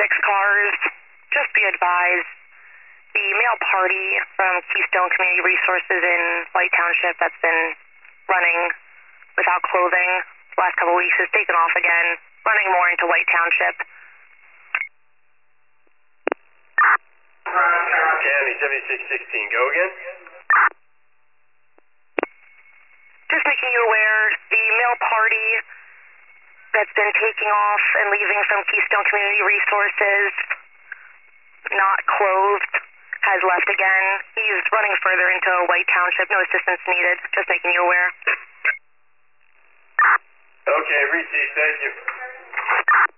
cars. Just be advised, the male party from Keystone Community Resources in White Township that's been running without clothing the last couple weeks has taken off again, running more into White Township. County 7616, go again? Just making you aware, the male party that's been taking off and leaving from Keystone Community Resources, not clothed, has left again. He's running further into White Township. No assistance needed. Just making you aware. Okay, receive. Thank you.